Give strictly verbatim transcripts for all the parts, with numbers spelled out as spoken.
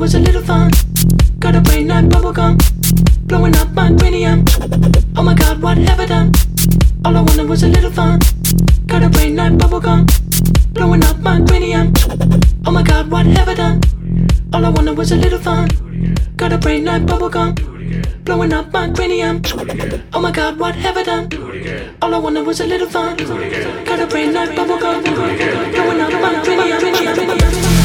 was a little fun. Got a brain like bubblegum, blowing up my cranium. Oh my god, what have I done? All I wanted was a little fun. Got a brain like bubblegum, blowing up my cranium. Oh my god, what have I done? All I wanted was a little fun. Got a brain like bubblegum, blowing up my cranium. Oh my god, what have I done? All I wanted was a little fun. Got a brain like bubblegum, blowing up my cranium.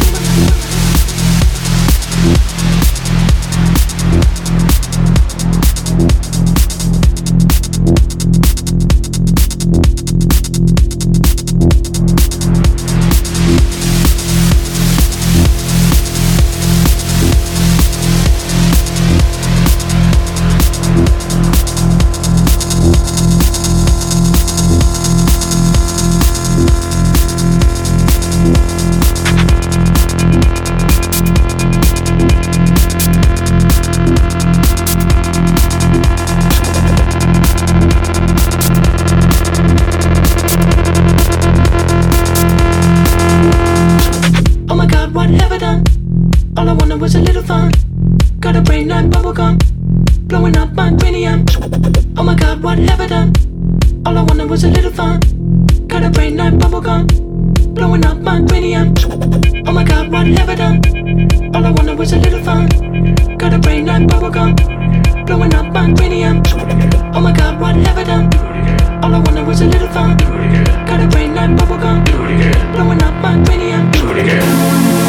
All I wanted was a little fun. Got a brain like bubblegum, blowing up my cranium. Oh my god, what have I done? All I wanted was a little fun. Got a brain like bubblegum, blowing up my cranium. Oh my god, what have I done? All I wanted was a little fun. Got a brain like bubblegum, blowing up my cranium. Oh my god, what have I done? All I wanted was a little fun. Got a brain like bubblegum, blowing up my cranium. Do it again.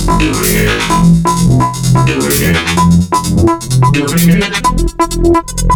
Do it again.